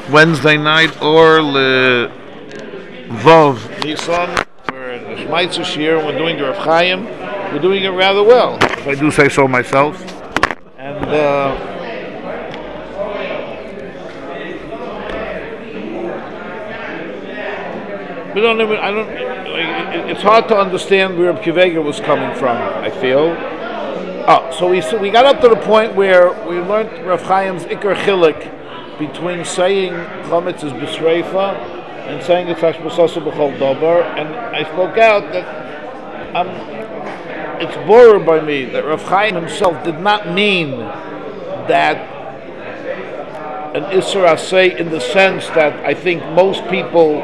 Wednesday night or Le Vov Nisan. We're in the Shmaitzah year and we're doing the Rav Chaim. We're doing it rather well, if I do say so myself. And we don't even, I don't, it's hard to understand where Kivega was coming from, I feel. So we got up to the point where we learned Rav Chaim's Iker Chilik between saying Chometz is B'Sreifa and saying it's Hashbosasa B'chol Dober, and I spoke out that it's bored by me that Rav Chaim himself did not mean that an Isser Aseh in the sense that I think most people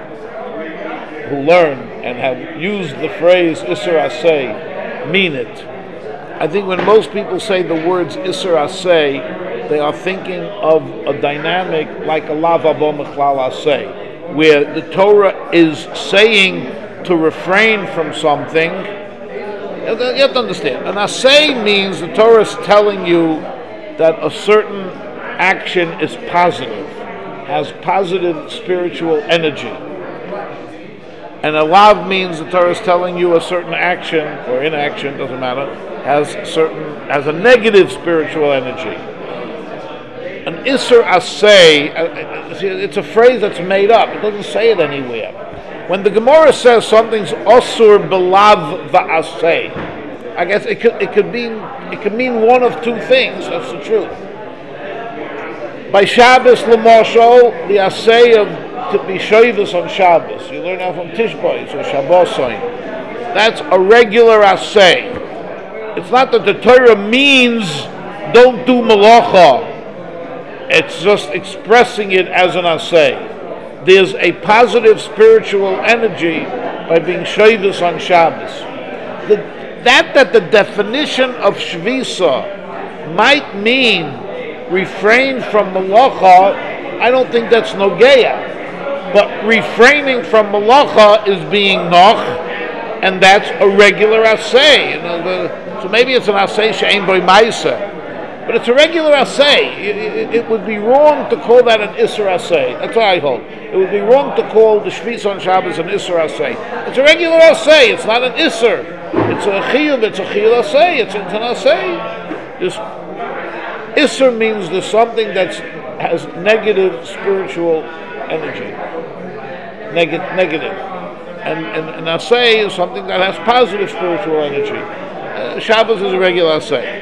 who learn and have used the phrase Isser Aseh mean it. I think when most people say the words Isser Aseh, they are thinking of a dynamic like a Lav Abo Mechlal Aseh, where the Torah is saying to refrain from something. You have to understand. An Aseh means the Torah is telling you that a certain action is positive, has positive spiritual energy. And a Lav means the Torah is telling you a certain action, or inaction, doesn't matter, has a negative spiritual energy. An Isser Aseh, it's a phrase that's made up. It doesn't say it anywhere. When the Gemara says something's Osur Belav Va'aseh, I guess it could mean one of two things. That's the truth. By Shabbos L'Moshel, the Aseh of to be shoyvus on Shabbos. You learn that from Tishbois or Shabbosoin. That's a regular Aseh. It's not that the Torah means don't do Malacha. It's just expressing it as an Aseh. There's a positive spiritual energy by being shoyvus on Shabbos. That the definition of Shvisa might mean refrain from Malacha, I don't think that's Nogeya. But refraining from Malacha is being Noch, and that's a regular Aseh. So maybe it's an Aseh She'ein Boi Maisa. But it's a regular Aseh. It would be wrong to call that an Isser Aseh. That's what I hold. It would be wrong to call the Shvisa on Shabbos an Isser Aseh. It's a regular Aseh. It's not an Isser. It's a Chiyuv. It's a Chiyuv Aseh. It's an Aseh. This Isser means there's something that has negative spiritual energy. Negative. And Aseh is something that has positive spiritual energy. Shabbos is a regular Aseh.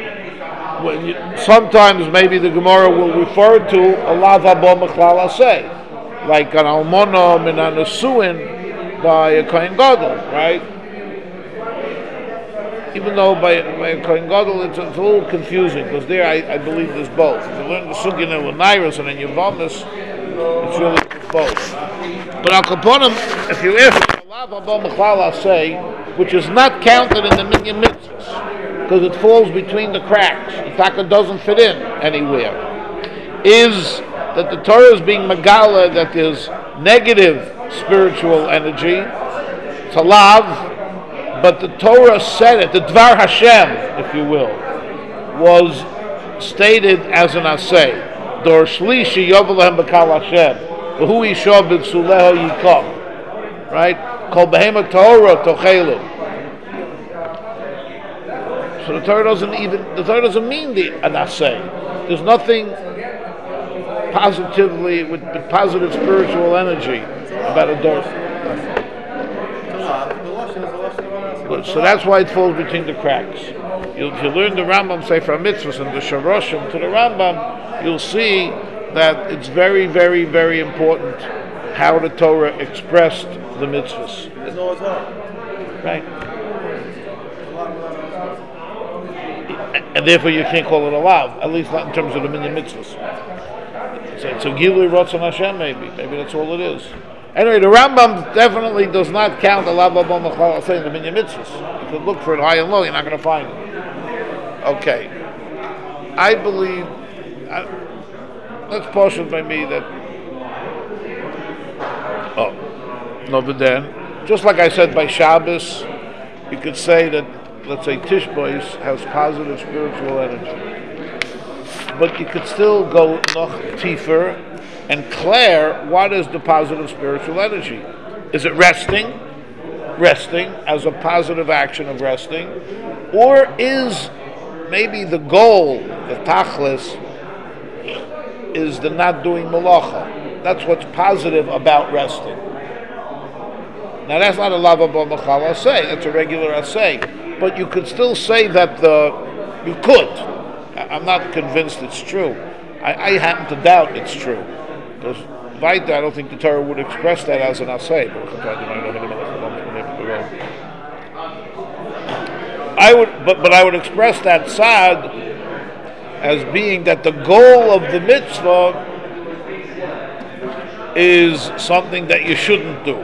Sometimes maybe the Gemara will refer to a Lav Abo Mechlal Aseh, like an Almona Min HaNesuin by a Kohen Gadol, right? Even though by a Kohen Gadol it's a little confusing, because there I believe there's both. If you learn the Sugin and Lenairos and then Yavamis, it's really both. But Al Kaponim, if you ask Lav Abo Mechlal Aseh, which is not counted in the Minyan Mitzvahs, because it falls between the cracks. In fact, it doesn't fit in anywhere. Is that the Torah is being megala that there's negative spiritual energy, it's a lav, but the Torah said it, the Dvar Hashem, if you will, was stated as an aseh. Dor shlishi yovelahem b'kal Hashem, v'hu yishav b'psuleho yikom. Right? Kol behema Torah tochelu. So the Torah doesn't mean an aseh. There's nothing positively with positive spiritual energy about a dorf. So that's why it falls between the cracks. If you learn the Rambam Sefer Mitzvahs and the Sharoshim to the Rambam, you'll see that it's very, very, very important how the Torah expressed the mitzvahs. Right. And therefore you can't call it a lav, at least not in terms of the minyan mitzvahs. So it's a gilui rotzon Hashem, maybe that's all it is. Anyway, the Rambam definitely does not count the lav abom mechlal aseh in the minyan mitzvahs. You could look for it high and low, you're not going to find it. Okay, I believe that's partial by me that. No, but then, just like I said by Shabbos, you could say that, let's say, Tishbois has positive spiritual energy. but you could still go noch tiefer and clear what is the positive spiritual energy. Is it resting? Resting as a positive action of resting? Or is maybe the goal, the tachlis, is the not doing malacha? That's what's positive about resting. Now that's not a lavabo machal asay, that's a regular asay. But you could still say that you could. I'm not convinced it's true. I happen to doubt it's true. Because I don't think the Torah would express that as an asay. I would express that sad as being that the goal of the mitzvah is something that you shouldn't do.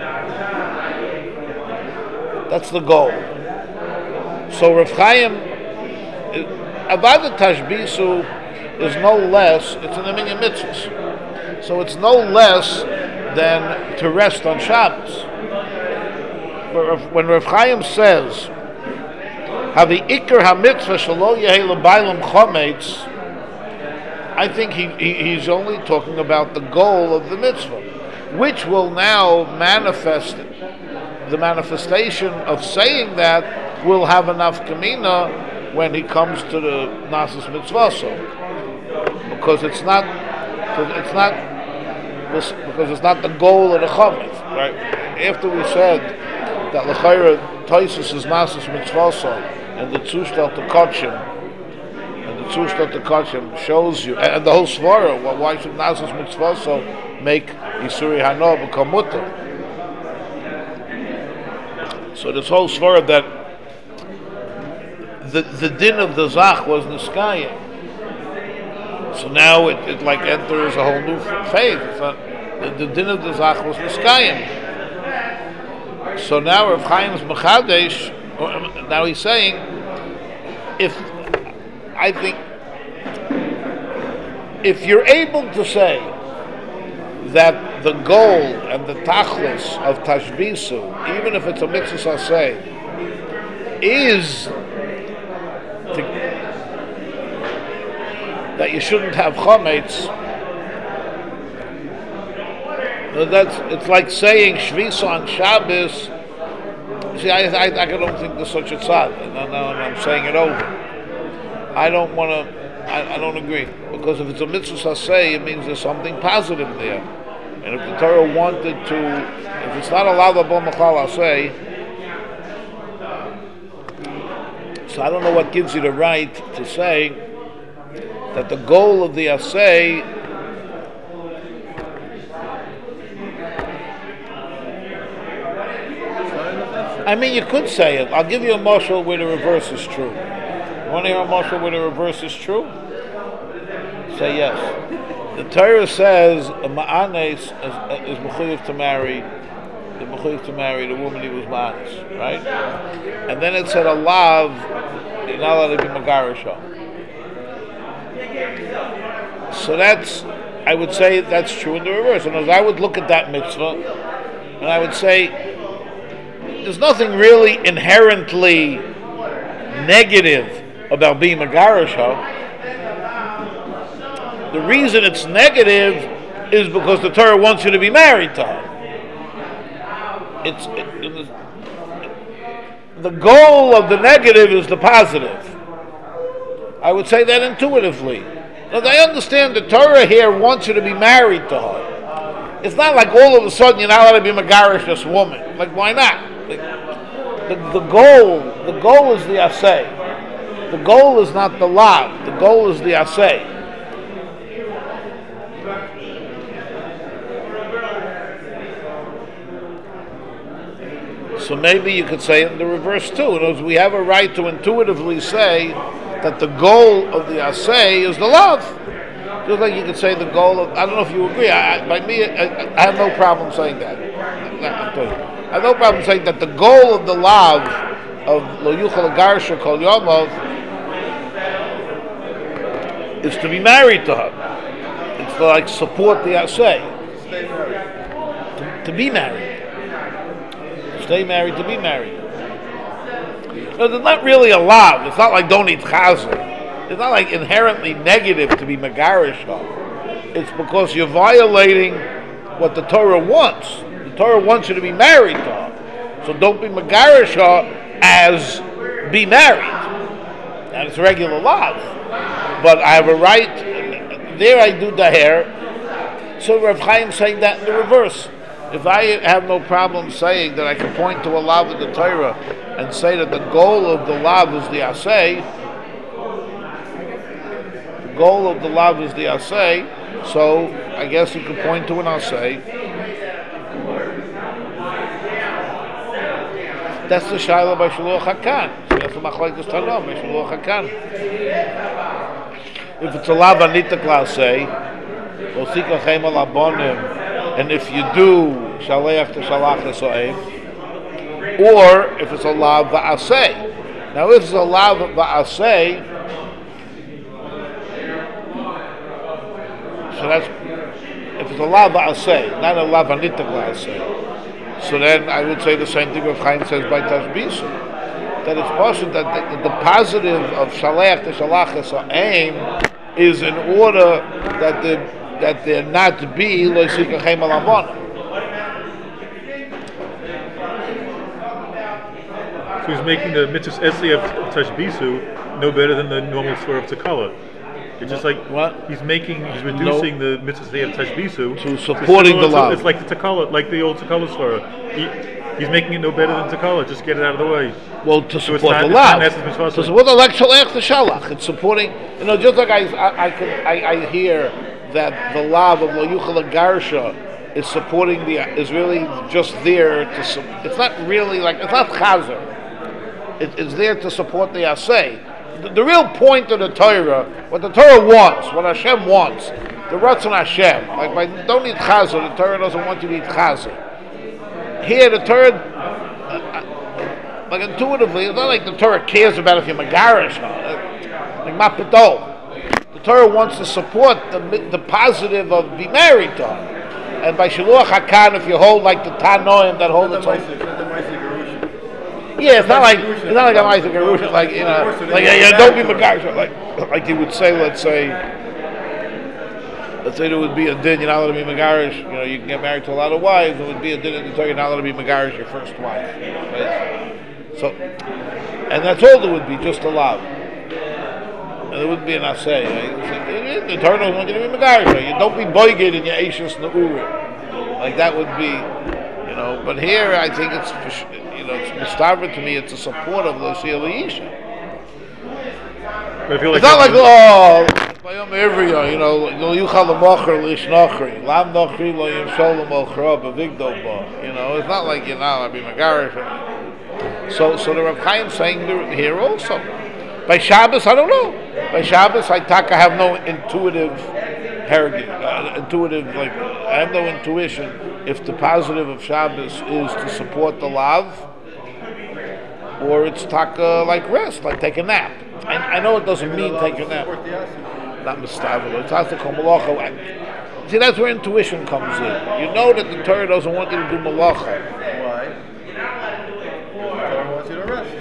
That's the goal. So Rav Chaim, Avodat Tashbisu is no less, it's an minyan mitzvahs. So it's no less than to rest on Shabbos. When Rav Chaim says, Havi Iker HaMitzvah Shalo Yehi L'Bailam Chometz, I think he's only talking about the goal of the mitzvah, which will now manifest, the manifestation of saying that will have enough kamina when he comes to the Nasus Mitzvah. Because it's not the goal of the Chometz, right? After we said that L'chayra Toisus is Nasus Mitzvah, and the Tzushtelt to Kachim, shows you, and the whole Svara, well, why should Nasus Mitzvah make Yisuri Hano become Mutter? So this whole Svara that the din of the Zach was Niskayim. So now it like enters a whole new faith. The din of the Zach was Niskayim. So now Rav Chaim's Mechadesh, now he's saying, if you're able to say that the goal and the tachlis of tashbisu, even if it's a mitzvah asay, is that you shouldn't have chometz, it's like saying shvisa on Shabbos. See, I don't think there's such a tzad, and I'm saying it over. I don't agree, because if it's a mitzvah asay, it means there's something positive there. And if the Torah wanted to, if it's not allowed to machal asay, so I don't know what gives you the right to say that the goal of the asay I mean, you could say it. I'll give you a mashal where the reverse is true. You want to hear a mashal where the reverse is true? Say yes. The Torah says a ma'anes is mechuyev to marry the woman he was ma'anes, right? And then it said a lav, you're not allowed to be magarisha. So I would say that's true in the reverse. And as I would look at that mitzvah, and I would say, there's nothing really inherently negative about being a garasha. The reason it's negative is because the Torah wants you to be married to her. The goal of the negative is the positive. I would say that intuitively. Now, I understand the Torah here wants you to be married to her. It's not like all of a sudden you're not allowed to be megarish this woman. Like, why not? The goal is the asay. The goal is not the lav. The goal is the asay. So maybe you could say it in the reverse too. In other words, we have a right to intuitively say that the goal of the asay is the love. Just like you could say the goal of, I don't know if you agree, I have no problem saying that. I have no problem saying that the goal of the lav of Lo Yuchal Garsha Kol Yomov is to be married to her. It's to like support the asay. To be married. Stay married, to be married. No, there's not really a lav. It's not like don't eat chazal. it's not like inherently negative to be megarish her. It's because you're violating what the Torah wants. The Torah wants you to be married to her. So don't be megarish her as be married. And it's regular love. But I have a right, there I do daher. So Rav Chaim saying that in the reverse. If I have no problem saying that I can point to a lav in the Torah and say that the goal of the lav is the asay, the goal of the lav is the asay, so I guess you could point to an asay. That's the Shaila by Shaluach HaKan. So that's the Machlokes Tanam by Shaluach HaKan. If it's a lav anita klasei, Osika al abonim, and if you do Shaleach to Shalach Esoev, or if it's a lav va'aseh. Now, if it's a lav va'aseh, so that's if it's a lav va'aseh, not a lav anita klasei. So then I would say the same thing Rav Chaim says by Tashbisu, that it's possible that the positive of Shaleach to Shalach Esoev is in order that there not be lo ysikachem al avon. So he's making the mitzvahs esli of tashbisu no better than the normal swear of takala. It's just like what? He's reducing the mitzvahs of tashbisu to supporting the law. It's like the takala, like the old takala swear. He's making it no better than takala. Just get it out of the way. Well, to support the law. To support the shalech the shalach. It's supporting. Just like I hear that the law of lo yuchal garsha is supporting is really just there to. It's not really like it's not chazer. It's there to support the asay. The real point of the Torah, what the Torah wants, what Hashem wants, the Ratzon Hashem. Like, don't eat chazer. The Torah doesn't want you to eat chazer. Here, the Torah, like intuitively, it's not like the Torah cares about if you're megarish. Like mapito, the Torah wants to support the positive of be married to her. And by Shaluach HaKan, if you hold like the Tanoim that hold yeah, it's not like a Ma'aseh Gerusha, like don't be megarish. Like you would say, let's say there would be a din, you're not allowed to be megarish. You can get married to a lot of wives. There would be a din in the Torah, you're not allowed to be megarish your first wife. Right? So, and that's all there would be, just a lav. And there wouldn't be an asay. Right? The Torah doesn't want you to be megarish. You don't be boiged in your eishes na'urim. Like that would be, But here, I think it's mistaver to me. It's a support of the Isha. It's not like every lo yuchal l'mocher l'ishnochri lam nochri lo yimshol l'mochra b'vigdo bo. It's not like I be megarish. So the Rav Chaim saying here also. By Shabbos, I don't know. By Shabbos, I have no intuitive I have no intuition if the positive of Shabbos is to support the lav, or it's taka like rest, like take a nap. I know it doesn't mean take a nap. Not mistavah. It's also called malacha. See, that's where intuition comes in. You know that the Torah doesn't want you to do malacha. Why? The Torah wants you to rest.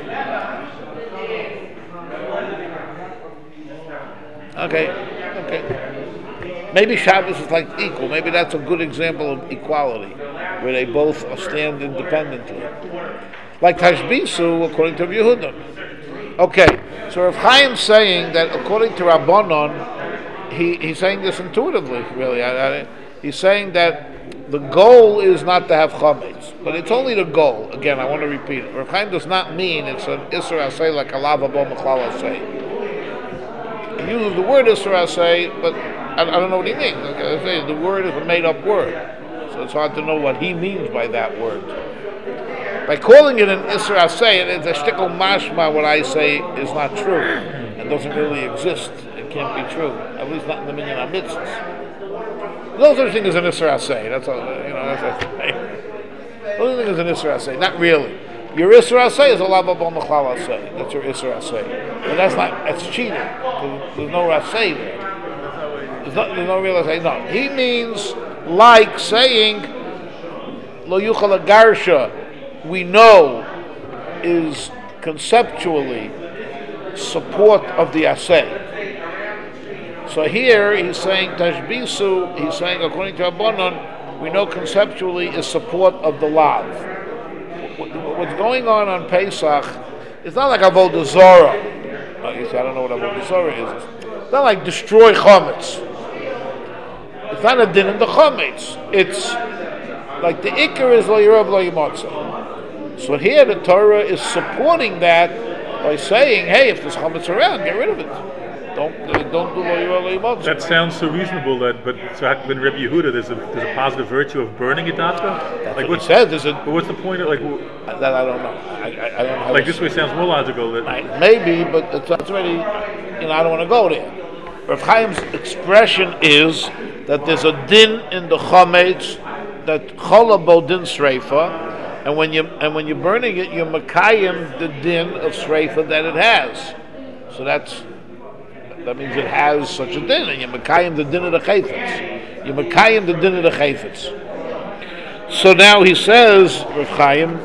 Okay. Maybe Shabbos is like equal. Maybe that's a good example of equality, where they both stand independently. Like Tashbisu, according to Yehuda. Okay, so Rav Chaim saying that according to Rabbanon, he's saying this intuitively, really. He's saying that the goal is not to have chametz, but it's only the goal. Again, I want to repeat it. Rav Chaim does not mean it's an Isser Asay like a lava bo mechlal asay. He uses the word Isser Asay, but I don't know what he means. Like I say, the word is a made-up word, so it's hard to know what he means by that word. By calling it an Isser Asay, it's a shtickle mashma. What I say is not true and doesn't really exist. It can't be true, at least not in the minyan ha-mitzvahs. No such thing as an Isser Asay. That's all. That's a no such thing as an Isser Asay. Not really. Your Isser Asay is a lava b'al mechlal asay. That's your Isser Asay. But that's cheating. There's no Asay there. There's no real Asay. No. He means like saying lo yuchal garsha, we know is conceptually support of the Asay. So here he's saying Tashbisu, he's saying according to Rabbanon, we know conceptually is support of the lav. What's going on Pesach, it's not like Avodah Zarah. You say, I don't know what Avodah Zarah is. It's not like destroy chametz. It's not a din in the chametz. It's like the ikar is lo yirav lo yimotza. So here the Torah is supporting that by saying, hey, if there's chametz around, get rid of it. Don't do lo yirav lo yimotza. That sounds so reasonable. But so in Rebbe Yehuda, there's a positive virtue of burning it after. That's like what he said. But what's the point of like? That I don't know. I don't know. Like this way sounds more logical. Maybe, but it's already. I don't want to go there. Rav Chaim's expression is that there's a din in the chametz that cholabo din sreifa, and when you're burning it, you're makayim the din of sreifa that it has. So that means it has such a din, and you're makayim the din of the chayfetz. You're makayim the din of the chayfetz. So now he says, Rav Chaim,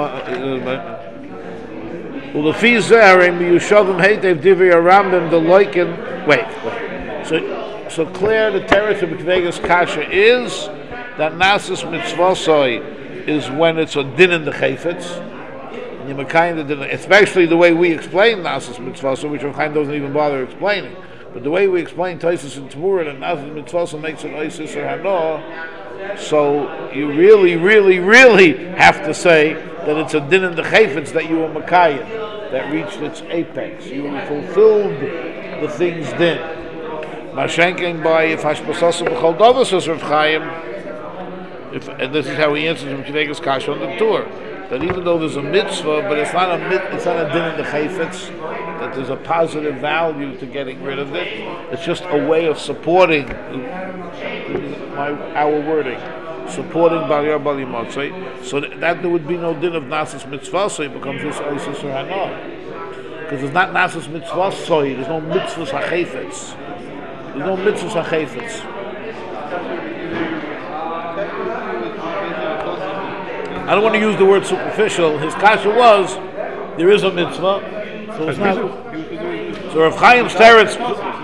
Ulefi zeharim yushavim heitev divrei Rambam the loikin. Wait. So clear the territory of Kvegas Kasha is that Nasis Mitzvosoi is when it's a din in the chayfetz. Especially the way we explain Nasis Mitzvosoi, which Rav Chaim doesn't even bother explaining. But the way we explain Taisus and Tmura, that Nasis Mitzvosoi makes it Isis or Hano, so you really, really, really have to say that it's a din in the chayfetz that you were Makayim, that reached its apex. You fulfilled the thing's din. Mashenking by if Hashbasasa b'chol dava, says Rav Chaim, and this is how he answers from Kvegas Kasha on the tour, that even though there's a mitzvah, but it's not a din in the chayfetz, that there's a positive value to getting rid of it. It's just a way of supporting our wording, supporting Baliyar Balimotzei, so that there would be no din of Nasis Mitzvah, so it becomes this Isis or Hana. Because it's not Nasis Mitzvah, so there's no mitzvahs hachayfetz. There's no mitzvahs hachayfetz. I don't want to use the word superficial. His kasha was, there is a mitzvah, so it's not. So Rav Chaim's teretz,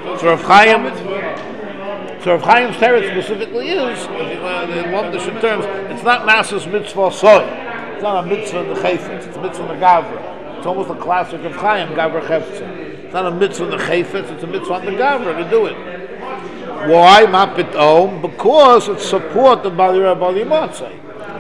specifically is, in Lomdish terms, it's not Nasis Mitzvah soy. It's not a mitzvah in the chayfetz. It's a mitzvah in the gavra. It's almost a classic of Chaim, gavra chefetz. It's not a mitzvah in the chayfetz. It's a mitzvah on the gavra to do it. Why mapit om? Because it's support the Baliyar Balimotzei.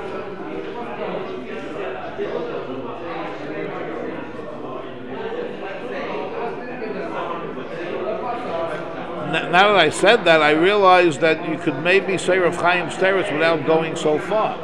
Now that I said that, I realized that you could maybe say Rav Chaim's teretz without going so far.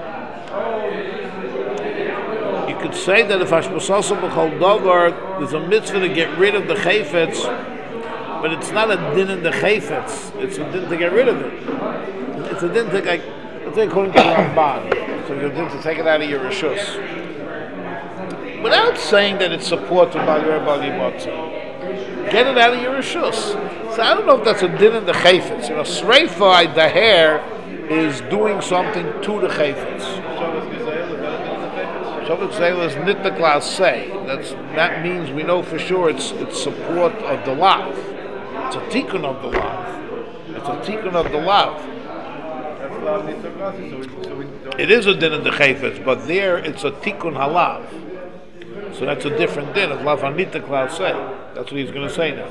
You could say that if Hashbasasa b'chol davar, there's a mitzvah to get rid of the chayfetz, but it's not a din in the chayfetz. It's a din to get rid of it. It's a din to, like, let's say according to the Ramban, so it's a din to take it out of your rishus, without saying that it supports the Baliyar Balimotzei. Get it out of your rishus. So I don't know if that's a din in the chayfetz. Sreifa, the hair, is doing something to the chayfetz. Shavak Zayla is nittaklas say. That means we know for sure it's support of the lav. It's a tikkun of the lav. It's a tikkun of the lav. It is a din in the chayfetz, but there it's a tikkun halav. So that's a different din of lav nittaklas say. That's what he's going to say now.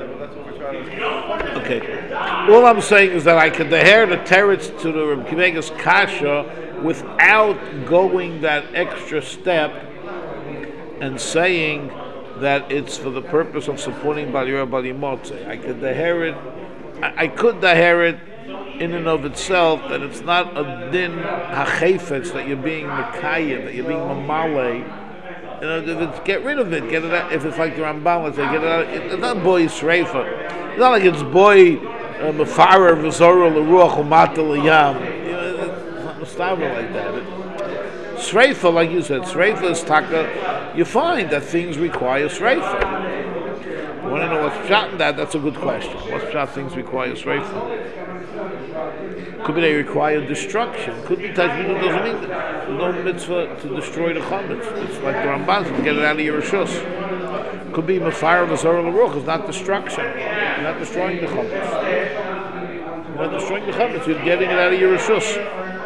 Okay. All I'm saying is that I could adhere the teretz to the Reb Kvegas Kasha without going that extra step and saying that it's for the purpose of supporting Baliyar Balimotzei. I could adhere it. I could adhere it in and of itself that it's not a din hachayfetz that you're being mekayim, that you're being mamale. If it's get rid of it, get it out. If it's like the Rambam, let's say, get it out. It's not boy Sreifa. It's not like it's boy Mefara V'Zorah L'Ruach U'Mata L'Yam. It's not Mustafa like that. Sreifa, like you said, Sreifa is taka. You find that things require Sreifa. You want to know what's shot in that? That's a good question. What's shot things require Sreifa? Could be they require destruction. Could be Tajmidu doesn't mean that. There's no mitzvah to destroy the chametz. It's like the Ramban to get it out of your rishus. Could be Mefara V'Zorah L'Ruach. It's not destruction. not destroying the chametz. You're not destroying the chametz. You're getting it out of your reshus.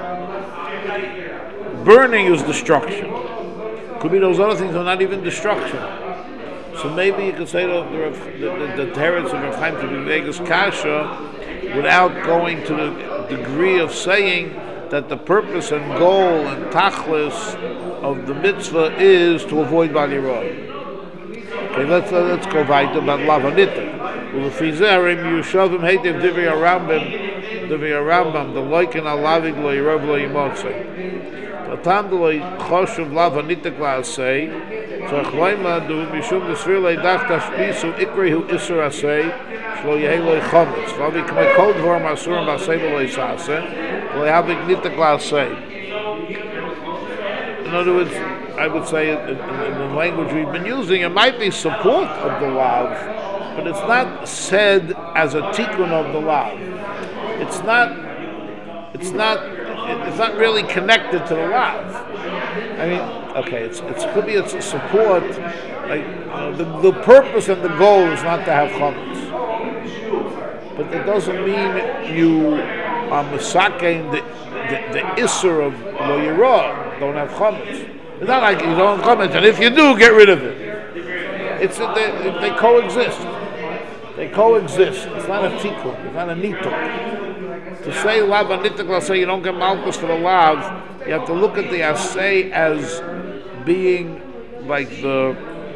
Burning is destruction. Could be those other things are not even destruction. So maybe you could say the teretz of Rav Chaim to be Vegas Kasha without going to the degree of saying that the purpose and goal and tachlis of the mitzvah is to avoid Bal Yirah. Okay, let's go weiter about Lavanita. Well, if he's there, Yushavim Heitiv Divrei Rambam, the loiken alavig lo yirav lo yimotzei. Tatam lo choshuv Lavanita say. So Chloima do Mishum Desvir Leidach Tashpisu Ikrihu Isur Asay Shlo Yehelo Chometz Vavi K'mei Kol Dvorim Asurim Basei V'lo Yisase V'lo Yhavik Nitak L'Asay. In other words, I would say in the language we've been using, it might be support of the lav, but it's not said as a tikkun of the lav. It's not really connected to the lav. I mean, okay, it could be it's a support. Like the purpose and the goal is not to have chametz, but it doesn't mean you are misakein the isser of lo yirah, don't have chametz. It's not like you don't have chametz, and if you do, get rid of it. It's they coexist. They coexist. It's not a tikkun. It's not a nituk. To say lav anitik, I'll say you don't get malchus for the lav. You have to look at the asay as being like the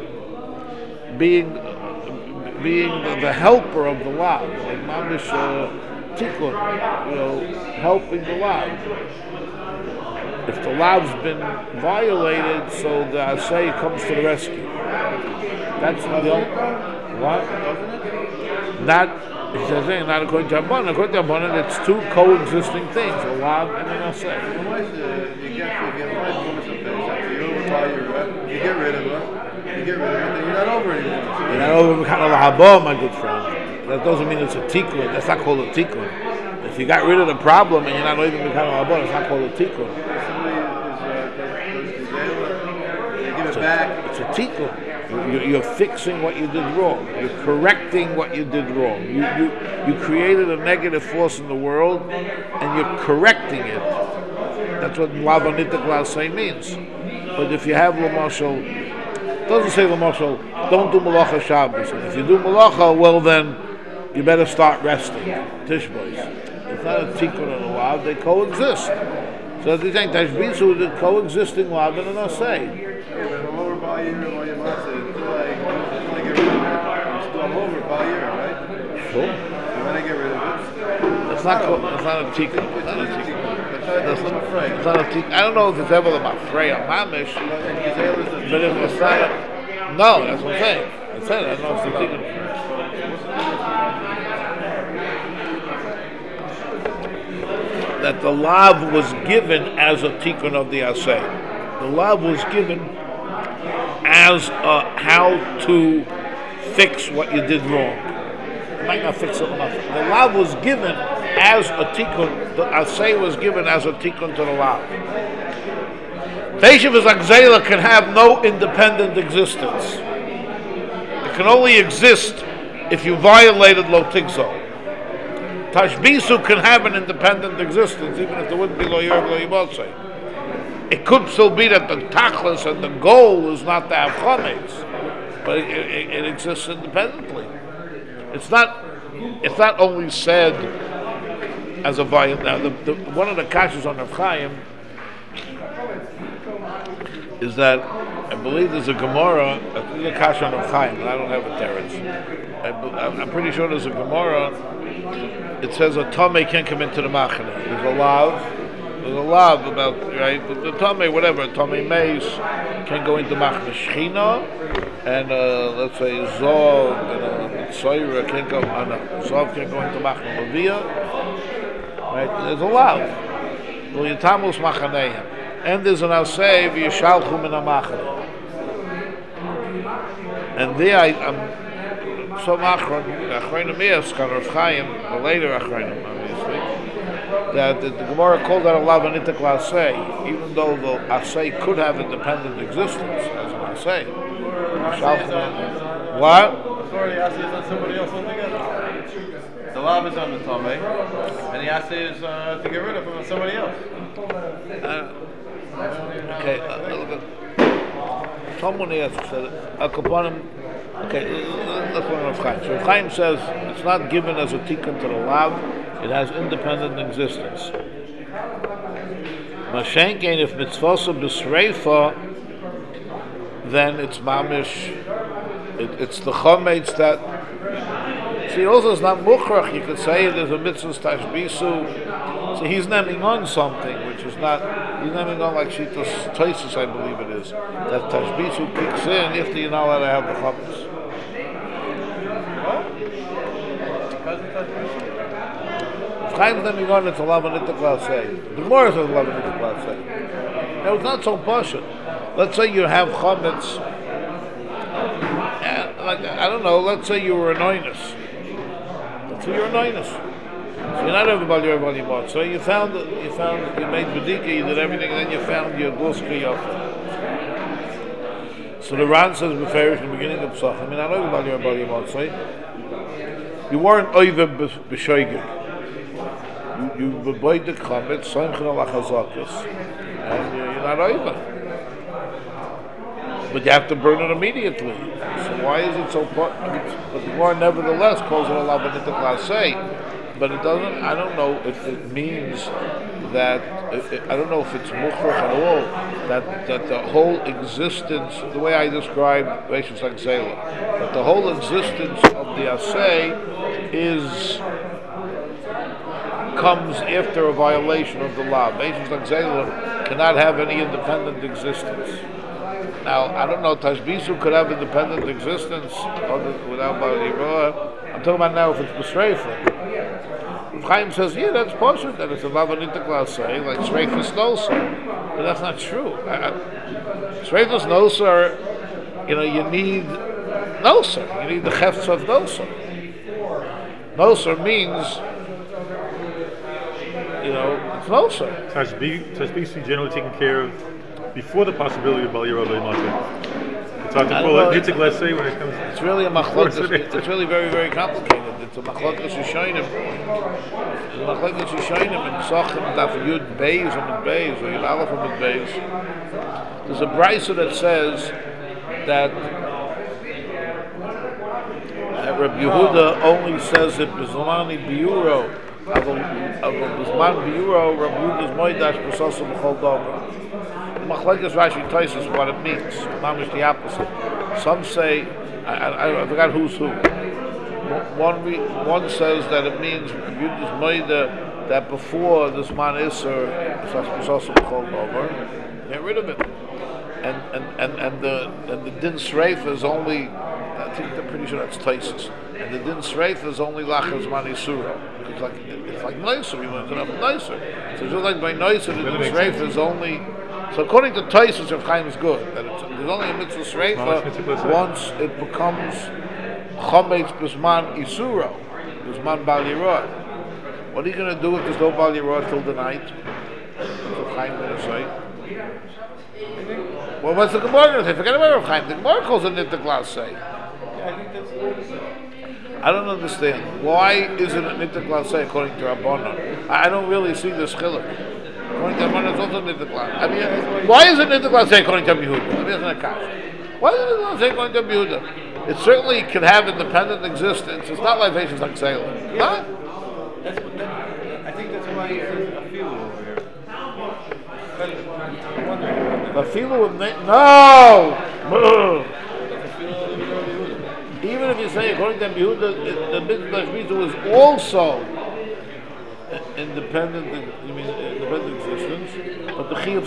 helper of the lav, like mamish tikkun, helping the lav. If the lav's been violated, so the asay comes to the rescue. That's the what? Not according to Rabbanan. According to Rabbanan, it's two coexisting things: a lav and an asay. You get rid of it. Then you're not over anymore. You're not over kind of lahaba, my good friend. That doesn't mean it's a tikkun. That's not called a tikkun. If you got rid of the problem and you're not even kind of lahaba, it's not called a tikkun. Give it back. It's a tikkun. You're fixing what you did wrong. You're correcting what you did wrong. You created a negative force in the world, and you're correcting it. That's what Lavanitik Lasay means. But if you have Lamashal, it doesn't say Lamashal, don't do Malacha Shabbos. And if you do Malacha, well then, you better start resting. Tishbois. It's not a tikkun and a lav, they coexist. So if you think Tashbisu is a coexisting lav and an asay. I'm over by year, until I get rid of it. I'm over by year, right? Sure. When I get rid of it. It's not a tikkun. It's not a tikkun. I don't know if it's ever about Frey or Mamish, but if it's not no, that's what I'm saying. I said I don't know if it's a tikkun. That the lav was given as a tikkun of the asay. The lav was given as how to fix what you did wrong. You might not fix it enough. The lav was given as a tikkun. The asay was given as a tikkun to the lav. Teishav Zakzela can have no independent existence. It can only exist if you violated lo tigzo. Tashbisu can have an independent existence, even if there wouldn't be lo yer lo yimotzei. It could still be that the tachlis and the goal is not to have chametz, but it exists independently. It's not only said as a violation. Now, one of the kashas on Rav Chaim is that I believe there's a Gemara. There's a kasha on Rav Chaim, but I don't have a teretz. I'm pretty sure there's a Gemara. It says a tamei can't come into the machane. There's a lav about, right? The tamei, whatever, a tamei meis can go into machane shechina, and let's say zov and tzoyra can't go. Zov can't go into machane levia. Right? There's a lav. Yitamus machaneim, and there's an asay v'yishalchu min hamachane. And there I'm so achronim is Rav Chaim, the later achronim, obviously, that the Gemara called that a lav anitik l'asay, even though the asay could have independent existence as an asay. What? Authority asay is not somebody else altogether. The lav is on the tummy, and the assay is to get rid of somebody else. Okay, a little bit. Someone asks that okay, let's learn Rav Chaim. So Rav Chaim says it's not given as a tikkun to the lav; it has independent existence. Mashenkein, if mitzvasa b'sreifa, then it's mamish. It's the chometz that. See, also it's not mukhrach. You could say there's a mitzvah tashbisu. So he's naming on something which is not. He's naming on like Shitas Taisus, I believe it is. That tashbisu kicks in if you're not allowed to have the chometz. Chaim's naming on it's a lavanit class say. The Gemara says lavanit class say. No, it's not so partial. Let's say you have chometz. Like I don't know. Let's say you were an oinus. Let's say you're an oinus. So you're not everybody bought. So you found you made bedika, you did everything, and then you found your guska yofa. So the Ran says beferish in the beginning of Pesach. I mean, not everybody bought. So you weren't over b'shoigig. You avoid the chometz, soimchen al achazakas, and you're not over. But you have to burn it immediately. So why is it so? But the Gemara nevertheless calls it a lavanit klasei. But it doesn't. I don't know if it means that. I don't know if it's mukhrach at all. That the whole existence, the way I describe Beishus Agzela, that the whole existence of the asay comes after a violation of the law. Beishus Agzela cannot have any independent existence. Now, I don't know, Tashbisu could have independent existence without Bali Roa. I'm talking about now if it's B'Sreifa. Chaim says, yeah, that's possible, that it's a Lavanita class, like Sreifas Nosar. But that's not true. Sreifas Nosar, you need Nosar. You need the Hefts of Nosar. Nosar means, it's Nosar. Tashbisu generally taken care of before the possibility of Bali Rabbi Mata. It's hard to call it Nitzik, let's say, when it comes to... It's really a machlokes. It's really very, very complicated. It's a machlokes Yishayim. It's a machlokes Yishayim and Sochem Daf Yud Beis or Mid Beis or Yud Aleph or Mid Beis. There's a brisa that says that Rabbi Yehuda only says it Bizmani Biuro. Bizman Biuro, Rabbi Yehuda's Moedash B'Sosam B'Chol Dover. Machlekes Rashi Taisus what it means. Mamish the opposite. Some say, I forgot who's who. One says that it means Yudas Moida that before this man Isser B'Sosam B'Chol Dover, get rid of it. And the Din Sreifa is only. I think they're pretty sure that's Taisus. And the Din Sreifa is only Lachas Man Isura. It's like nicer. You want to have nicer. So just like by nicer, the Din Sreifa is only. So according to Taisus, Rav Chaim is good. That there's only a mitzvah sreifa once it becomes chometz b'zman isuro, b'zman bal yirah. What are you going to do if there's no bal yirah till the night? What's Rav Chaim going to say? Well, what's the Gemara going to say? Forget about Rav Chaim. The Gemara calls it nitzik lasei. I don't understand. Why isn't it nitzik lasei according to Rabbanan? I don't really see this chiluk. According to Rabbanan, it's also nitzik lasei. I mean, why is it nitzik lasei according to Yehuda? I mean, it's not a kash. Why is it nitzik lasei according to Yehuda? It certainly can have independent existence. It's not like Beishus Agzela. Huh? I think that's why he says a few over here. No! Even if you say according to Yehuda, the mitzvah was also independent existence, but the Chiyuv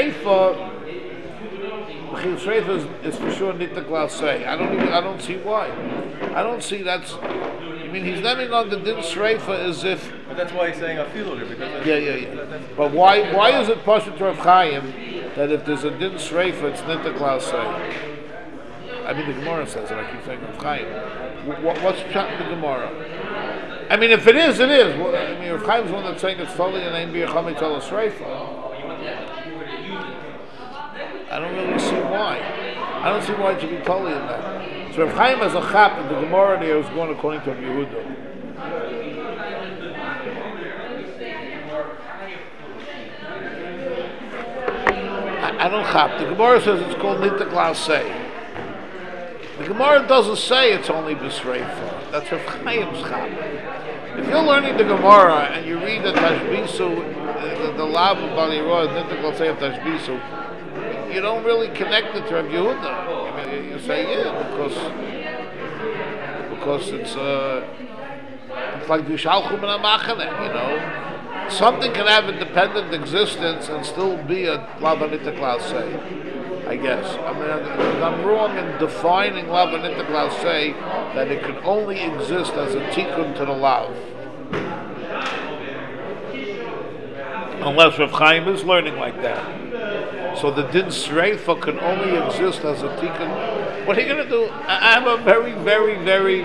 Sreifa is for sure nitzik lasei. I don't see why. I don't see that's. I mean, he's naming on the Din Sreifa as if. But that's why he's saying a field here because. Yeah. But why is it Pashat Rav Chaim that if there's a Din Sreifa, it's nitzik lasei? I mean, the Gemara says it. I keep saying Rav Chaim. What's pshat in the Gemara? I mean, if it is, it is. Well, I mean, Rav Chaim's one that's saying it's totally an Ein B'Yacham Yitzal Sreifa. I don't really see why. I don't see why it should be totally in that. So Rav Chaim has a chap in the Gemara there was going according to Yehuda. I don't chap. The Gemara says it's called nitik lasei. The Gemara doesn't say it's only b'sreifa. That's Rav Chaim's chap. If you're learning the Gemara and you read the Tashbisu, the Lav of Bali Roy, nitik lasei of Tashbisu, you don't really connect it to Rav Yehuda. You say because it's like Vishalchum and Amachane, you know. Something can have independent existence and still be a Lavanita Klasei, I guess. I mean, I'm wrong in defining Lavanita Klasei that it can only exist as a tikkun to the Lav. Unless Rav Chaim is learning like that. So the Din Sreifa can only exist as a tikkun. What are you going to do? I have a very, very, very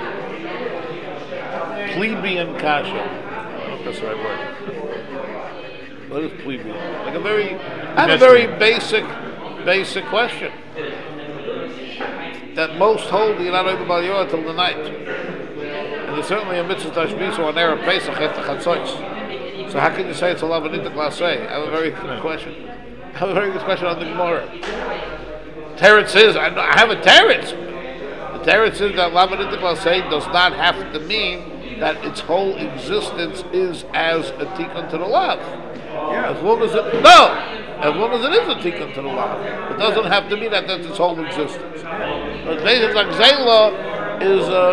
plebeian kasha. I don't know if that's the right word. What is plebeian? Like I have a very basic question. That most hold you're not able to Yorah till the night. And there's certainly a mitzvah tashbisu on Erev Pesach at the Chatzos. So how can you say it's a Lavanita Klasei? I have a very good question. I have a very good question on the Gemara. Teretz is, I have a teretz. The teretz is that Lavanita Klasei does not have to mean that its whole existence is as a tikkun to the Lav. Yeah. As long as it is a tikkun to the Lav. It doesn't have to mean that that's its whole existence. But Veishas Agzela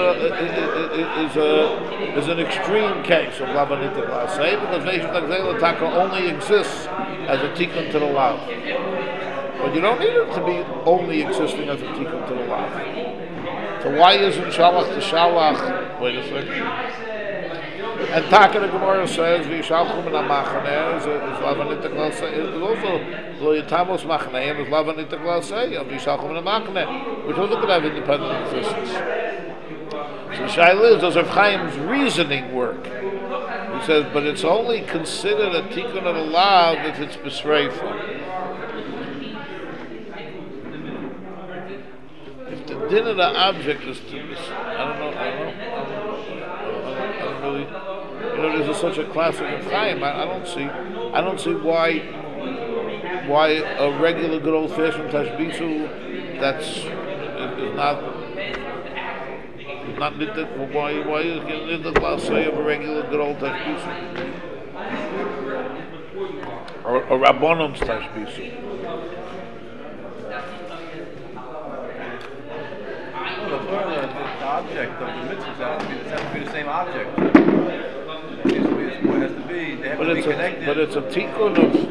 is an extreme case of Lavanita Klasei because Veishas Agzela Taka only exists as a tikkun to the Lav. But you don't need it to be only existing as a tikkun to the Lav. So why isn't Shalach to Shalach? Wait a second. And Taka the Gemara says Vishalchum and Amachane is Lavanita Klasei. It's also Lo Yitamos Machaneim is Lavanita Klasei of Vishalchum and Amachane, which also could have independent existence. So Shaila is does Rav Chaim's reasoning work. He says, but it's only considered a tikkun of the Lav if it's b'sreifa. If the din of the object is to I don't really. You know, there's such a classic of Chaim. I don't see why a regular good old fashioned tashbisu is not nitted. Why is it the lasei of a regular good old tashbisu or a rabbanon's tashbisu? The object of the mitzvahs has to be the same object. It has to be. They have to be connected. But it's a tikkun of.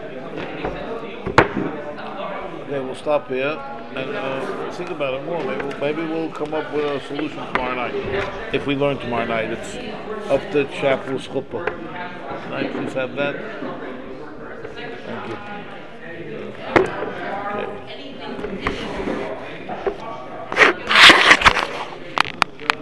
Okay, we'll stop here and think about it more. Maybe we'll come up with a solution tomorrow night. If we learn tomorrow night, it's up to Chapel's chuppah. Can I please have that? Thank you.